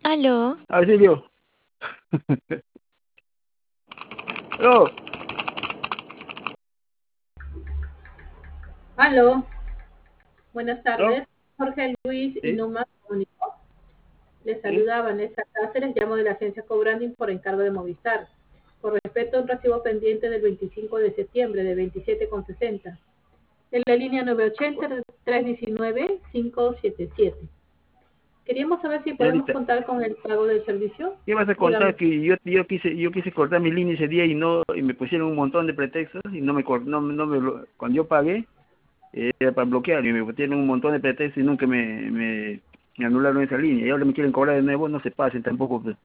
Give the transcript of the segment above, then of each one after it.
Aló, Ah, sí, yo. Yo. Aló, buenas ¿No? tardes. Jorge Luis Sí, Inuma comunicó. Les sí. saluda Vanessa Cáceres, llamo de la agencia Cobranding por encargo de Movistar. Con respecto a un recibo pendiente del 25 de septiembre de 27,60. En la línea 980-319-577. Queríamos saber si podemos Señorita, contar con el pago del servicio. ¿qué vas a Dígame. contar? Que yo quise cortar mi línea ese día y me pusieron un montón de pretextos y cuando yo pagué era para bloquear y me pusieron un montón de pretextos y nunca me anularon esa línea. Y ahora me quieren cobrar de nuevo, no se pasen tampoco, pues.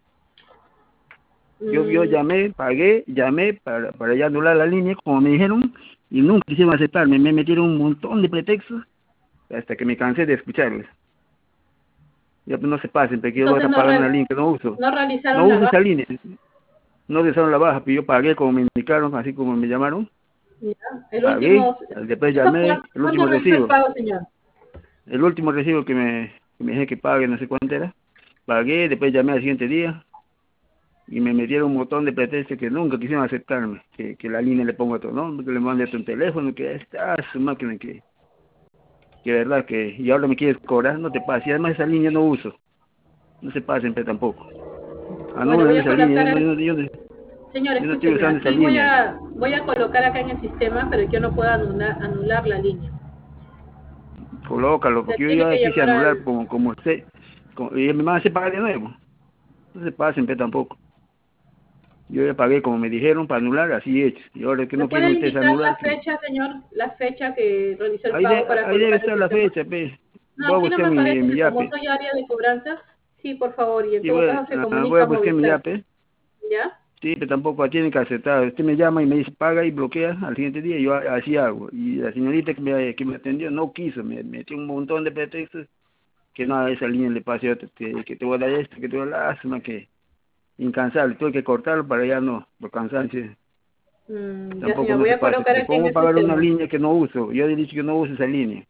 Yo Mm, llamé, pagué, llamé para ya anular la línea, como me dijeron, y nunca quisieron aceptarme. Me metieron un montón de pretextos hasta que me cansé de escucharles. Ya pues no se pasen, porque yo voy a entonces estar pagando una línea que no uso. no No realizaron la uso esa baja. línea. No dejaron la baja, pero yo pagué como me indicaron, así como me llamaron. Ya. El Pagué, último, después ¿eso llamé, el cuándo último realizó el recibo. pago, señor? El último recibo que me dije que pague, no sé cuánto era. Pagué, después llamé al siguiente día y me metieron un montón de pretextos que nunca quisieron aceptarme. Que la línea le pongo todo, ¿no? Que le mande un teléfono, que está su máquina, que verdad que... Y ahora me quieres cobrar, no te pases. Y además esa línea no uso. No se pasen, pero tampoco. Bueno, voy Anulan a esa línea, colocar, señor, yo no estoy escúcheme, usando esa aquí línea. voy a colocar acá en el sistema, pero yo no puedo anular la línea. Colócalo, Usted porque yo tiene ya que quise llamar anular al... como usted, y me van a hacer pagar de nuevo. No se pasen, pero tampoco. Yo ya pagué como me dijeron para anular, así hecho. Y ahora que ¿Me no quieren puede ustedes indicar anular, la fecha, señor? La fecha que realizó el ahí, pago para ahí debe colocar el estar la sistema. fecha, pe. No, Voy a aquí no buscar me mi, aparece mi que como yape. soy área de cobranza, sí, por favor, y en Y todo caso se voy comunica a a buscar mi Movistar. yape. ¿Ya? Sí, pero tampoco tienen que aceptar. Usted me llama y me dice paga y bloquea al siguiente día. Yo así hago. Y la señorita que me atendió no quiso, me metió un montón de pretextos. Que no, a esa línea le pase otro, que te voy a dar esto, que te voy a dar lástima, que incansable, tuve que cortarlo para ya no, por cansancio, Ya, tampoco señor, no voy se a pase, colocar porque aquí en ¿cómo el pagar una sistema. línea que no uso? Yo he dicho que no uso esa línea.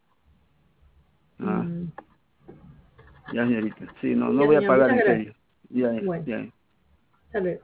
Ah, Mm, ya señorita, sí, no ya, voy a señor, pagar muchas en gracias. serio, ya, Bueno, ya. hasta luego.